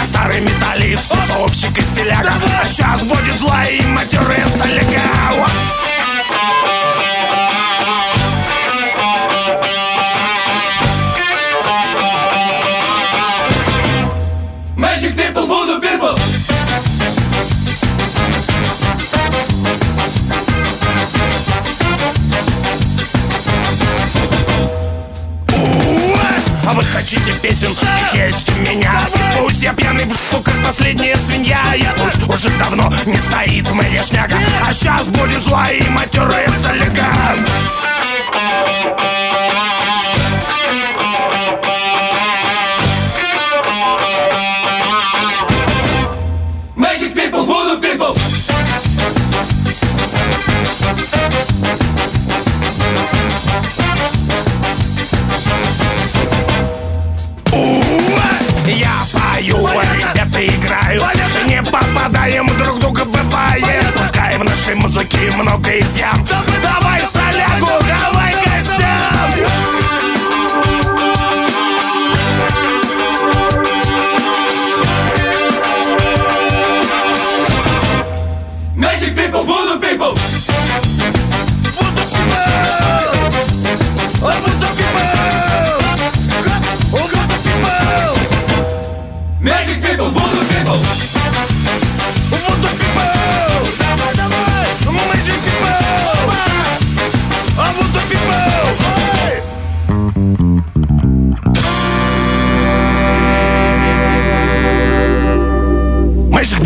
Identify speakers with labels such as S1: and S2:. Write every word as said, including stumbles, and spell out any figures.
S1: старый металлист, тусовщик и стиляга. А сейчас будет зла и материться легко.
S2: Magic people, voodoo people.
S1: А вы хотите песен? Их есть у меня. Пусть я пьяный в жопу, как последняя свинья. Я тут уже давно не стоит моя шняга. А сейчас будет зла и материться легко.
S2: Magic people, voodoo people.
S1: Я пою, ребята играют, не попадаем друг друга, бывает. Пускай в нашей музыке много изъян. Давай солягу, давай гостям.
S2: Magic people, voodoo people. Magic people, voodoo people.
S1: Voodoo people. Давай, давай. Magic people. Voodoo people. Magic